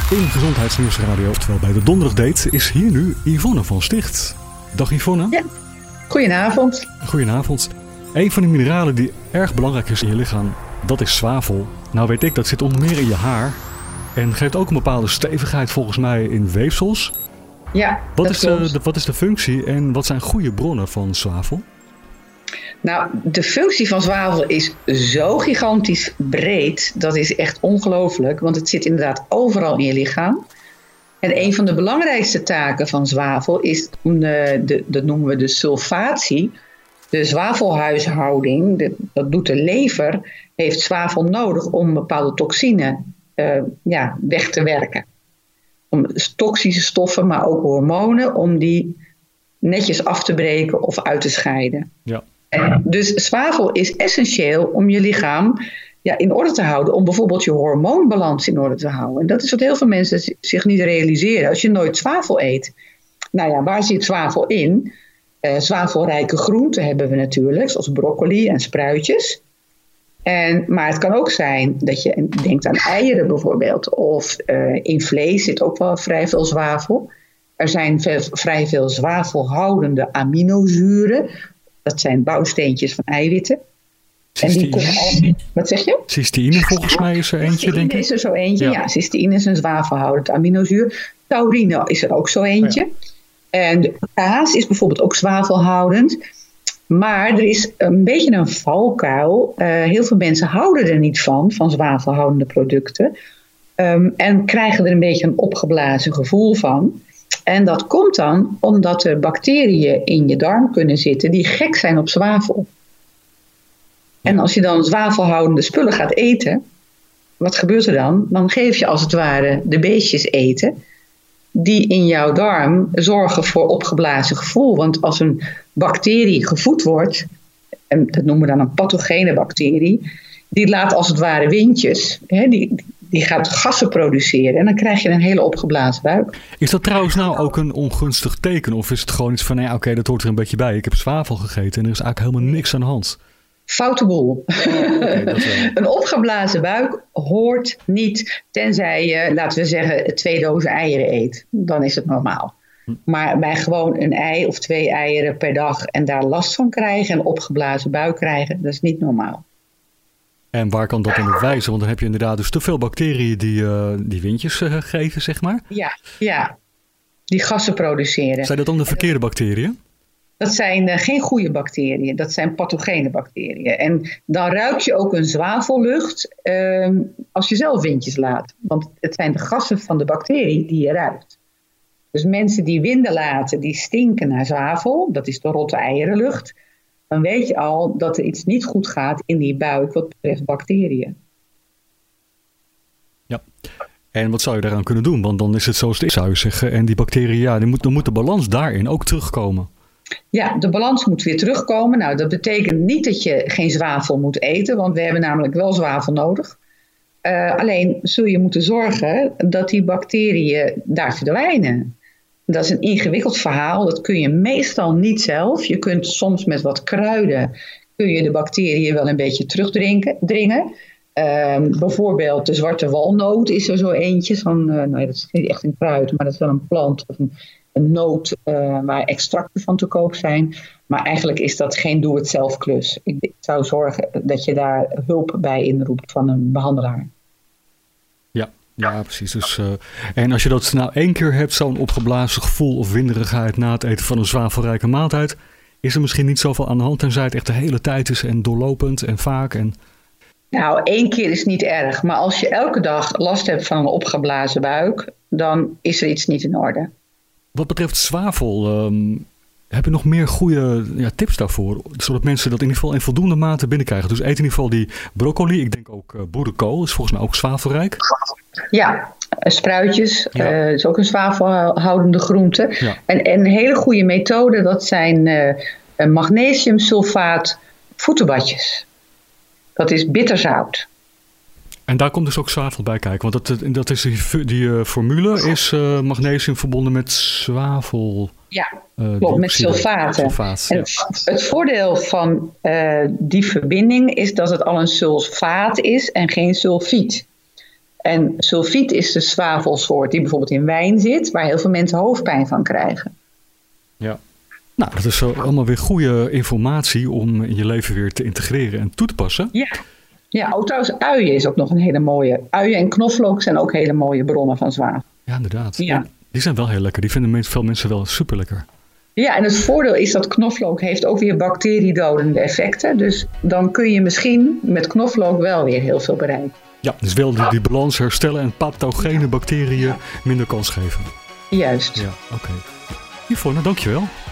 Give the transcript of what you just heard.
In Gezondheidsnieuwsradio, oftewel bij de Donderdagdate, is hier nu Yvonne van Sticht. Dag Yvonne. Ja, goedenavond. Goedenavond. Een van de mineralen die erg belangrijk is in je lichaam, dat is zwavel. Nou weet ik, dat zit onder meer in je haar. En geeft ook een bepaalde stevigheid volgens mij in weefsels. Ja, wat is de functie en wat zijn goede bronnen van zwavel? Nou, de functie van zwavel is zo gigantisch breed. Dat is echt ongelooflijk, want het zit inderdaad overal in je lichaam. En een van de belangrijkste taken van zwavel is, dat noemen we de sulfatie. De zwavelhuishouding, dat doet de lever, heeft zwavel nodig om bepaalde toxine weg te werken. Om toxische stoffen, maar ook hormonen, om die netjes af te breken of uit te scheiden. Ja. Dus zwavel is essentieel om je lichaam in orde te houden. Om bijvoorbeeld je hormoonbalans in orde te houden. En dat is wat heel veel mensen zich niet realiseren. Als je nooit zwavel eet. Nou ja, waar zit zwavel in? Zwavelrijke groenten hebben we natuurlijk. Zoals broccoli en spruitjes. Maar het kan ook zijn dat je denkt aan eieren bijvoorbeeld. Of in vlees zit ook wel vrij veel zwavel. Er zijn vrij veel zwavelhoudende aminozuren. Dat zijn bouwsteentjes van eiwitten. Cysteïne. Wat zeg je? Cysteïne volgens mij is er eentje, denk ik. Cysteïne is er zo eentje, ja. Cysteïne is een zwavelhoudend aminozuur. Taurine is er ook zo eentje. Ja. En de kaas is bijvoorbeeld ook zwavelhoudend. Maar er is een beetje een valkuil. Heel veel mensen houden er niet van zwavelhoudende producten. En krijgen er een beetje een opgeblazen gevoel van. En dat komt dan omdat er bacteriën in je darm kunnen zitten die gek zijn op zwavel. En als je dan zwavelhoudende spullen gaat eten, wat gebeurt er dan? Dan geef je als het ware de beestjes eten die in jouw darm zorgen voor opgeblazen gevoel. Want als een bacterie gevoed wordt, en dat noemen we dan een pathogene bacterie, die laat als het ware windjes, die gaat gassen produceren en dan krijg je een hele opgeblazen buik. Is dat trouwens nou ook een ongunstig teken? Of is het gewoon iets van, oké, dat hoort er een beetje bij. Ik heb zwavel gegeten en er is eigenlijk helemaal niks aan de hand. Foute boel. Een opgeblazen buik hoort niet, tenzij je, laten we zeggen, 2 dozen eieren eet. Dan is het normaal. Maar bij gewoon een ei of 2 eieren per dag en daar last van krijgen en opgeblazen buik krijgen, dat is niet normaal. En waar kan dat dan op wijzen? Want dan heb je inderdaad dus te veel bacteriën die windjes geven, zeg maar. Ja, die gassen produceren. Zijn dat dan de verkeerde bacteriën? Dat zijn geen goede bacteriën, dat zijn pathogene bacteriën. En dan ruik je ook een zwavellucht als je zelf windjes laat. Want het zijn de gassen van de bacterie die je ruikt. Dus mensen die winden laten, die stinken naar zwavel. Dat is de rotte eierenlucht. Dan weet je al dat er iets niet goed gaat in die buik wat betreft bacteriën. Ja, en wat zou je daaraan kunnen doen? Want dan is het zoals het is, zou je zeggen. En die bacteriën, dan moet de balans daarin ook terugkomen. Ja, de balans moet weer terugkomen. Nou, dat betekent niet dat je geen zwavel moet eten, want we hebben namelijk wel zwavel nodig. Alleen zul je moeten zorgen dat die bacteriën daar verdwijnen. Dat is een ingewikkeld verhaal. Dat kun je meestal niet zelf. Je kunt soms met wat kruiden kun je de bacteriën wel een beetje terugdringen. Bijvoorbeeld de zwarte walnoot is er zo eentje. Dat is niet echt een kruid, maar dat is wel een plant of een noot waar extracten van te koop zijn. Maar eigenlijk is dat geen doe-het-zelf klus. Ik zou zorgen dat je daar hulp bij inroept van een behandelaar. Ja, precies. Dus, en als je dat nou 1 keer hebt, zo'n opgeblazen gevoel of winderigheid na het eten van een zwavelrijke maaltijd, is er misschien niet zoveel aan de hand, tenzij het echt de hele tijd is en doorlopend en vaak. Nou, 1 keer is niet erg. Maar als je elke dag last hebt van een opgeblazen buik, dan is er iets niet in orde. Wat betreft zwavel, heb je nog meer goede tips daarvoor? Zodat mensen dat in ieder geval in voldoende mate binnenkrijgen. Dus eet in ieder geval die broccoli. Ik denk ook boerenkool is volgens mij ook zwavelrijk. Ja, spruitjes is ook een zwavelhoudende groente. Ja. En een hele goede methode, dat zijn magnesiumsulfaat voetenbadjes. Dat is bitterzout. En daar komt dus ook zwavel bij kijken. Want dat is die formule is magnesium verbonden met zwavel. Ja, klopt, met sulfaten. Het voordeel van die verbinding is dat het al een sulfaat is en geen sulfiet. En sulfiet is de zwavelsoort die bijvoorbeeld in wijn zit, waar heel veel mensen hoofdpijn van krijgen. Ja. Nou, dat is allemaal weer goede informatie om in je leven weer te integreren en toe te passen. Ja, trouwens, uien is ook nog een hele mooie. Uien en knoflook zijn ook hele mooie bronnen van zwavel. Ja, inderdaad. Ja. Die zijn wel heel lekker. Die vinden veel mensen wel super lekker. Ja, en het voordeel is dat knoflook heeft ook weer bacteriedodende effecten. Dus dan kun je misschien met knoflook wel weer heel veel bereiken. Ja, dus wel die balans herstellen en pathogene bacteriën minder kans geven. Juist. Ja, oké. Yvonne, dankjewel.